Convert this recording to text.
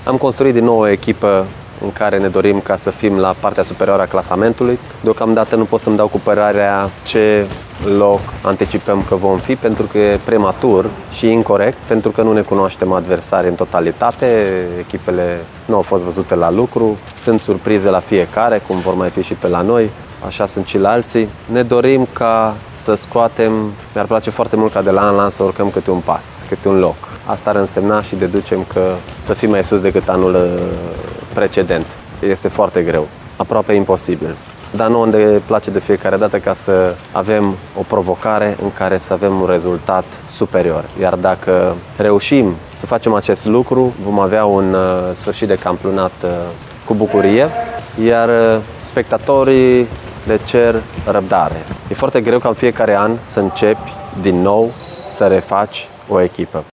Am construit din nou o echipă în care ne dorim ca să fim la partea superioară a clasamentului. Deocamdată nu pot să-mi dau cu părerea ce loc anticipăm că vom fi, pentru că e prematur și incorect, pentru că nu ne cunoaștem adversarii în totalitate, echipele nu au fost văzute la lucru, sunt surprize la fiecare, cum vor mai fi și pe la noi, așa sunt și la alții. Ne dorim ca să scoatem, mi-ar place foarte mult ca de la an la an să urcăm câte un pas, câte un loc. Asta ar însemna și deducem că să fim mai sus decât anul precedent. Este foarte greu, aproape imposibil. Dar nouă ne place de fiecare dată ca să avem o provocare în care să avem un rezultat superior. Iar dacă reușim să facem acest lucru, vom avea un sfârșit de campionat cu bucurie, iar spectatorii le cer răbdare. E foarte greu ca în fiecare an să începi din nou să refaci o echipă.